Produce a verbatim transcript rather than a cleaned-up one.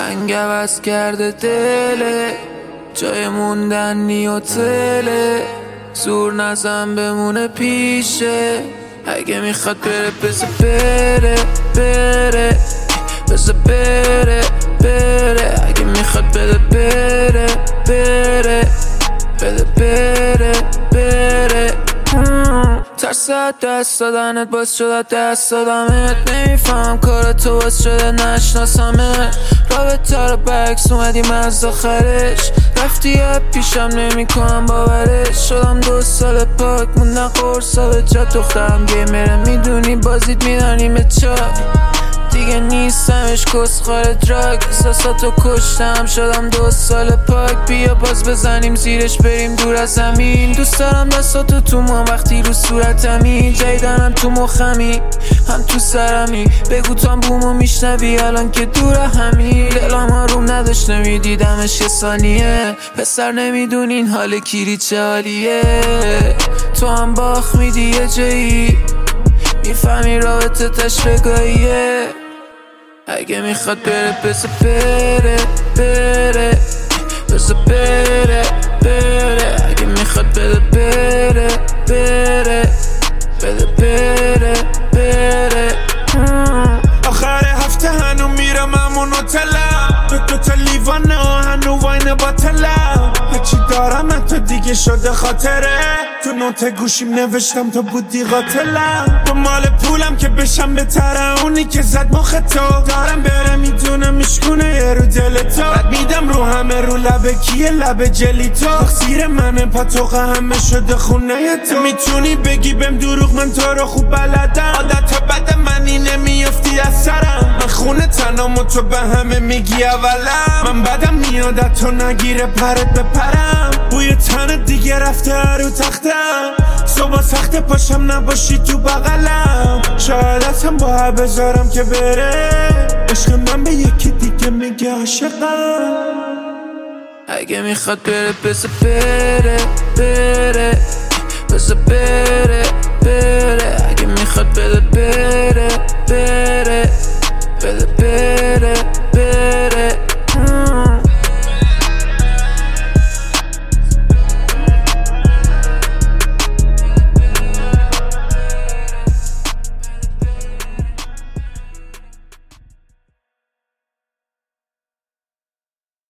رنگ عوض کرده دله، جای موندن نیوتله، زور نزن بمونه پیشه. اگه میخواد بره بذار بره بره، بذار بره بره. اگه میخواد بده بره بره، بده بره بره. ترس دست دادنت باز شده دست دادمت، نمیفهم کار تو باز شده نشناسمه. رابطه رو بکس اومدیم از آخرش، رفتی پیشم نمی کنم باورش. شدم دو سال پاک موندن قرصا به جا، دخترم گیمره میدونی بازیت میدانیم چای. دیگه نیستمش کسخار دراگ، احساساتو کشتم شدم دو سال پاک. بیا باز بزنیم زیرش بریم دور از زمین. دوست دارم دستاتو تو موام وقتی رو صورتمی، جایدنم تو مخمی هم تو سرمی. بگو تو هم بومو میشنوی الان که دور همی. دلم آروم نداشت نمیدیدمش یه ثانیه، پسر نمیدونین حال کیری چه حالیه. تو هم باخ میدی یه جایی، میفهمی رابطه تشبگاهیه. اگه میخواد بره بذار بره بره، بذار بره بره. اگه میخواد بده بره بره، بده بره بره. آخر هفته هنو میرم همون هتلم، دو دو تا لیوان هنو واین باطلم. هرچی دارم حتی دیگه شده خاطره، تو نوت گوشیم نوشتم تو بودی قاتلم. تو مال پولم که بشم بهتره اونی که زد مخ تو. دارم بره میدونم میشکونه یه رو دل تو، بد میدم رو همه رو لبه کیه لبه جلی تو. تقصیر منه پاتوقه همه شده خونه تو. میتونی بگی بهم دروغ من تو رو خوب بلدم، عادت بد منی نمیافتی از سرم. من خونه تنام و تو به همه میگی اولم، من بدم میادت تو نگیره پرت بپرم. بوی تن دیگه رفته رو تختم، صبح سخت پاشم نباشی تو بغلم. شاید اصلا با بذارم که بره، عشق من به یکی دیگه میگه عاشقم. اگه میخواد بره بذار بره بره،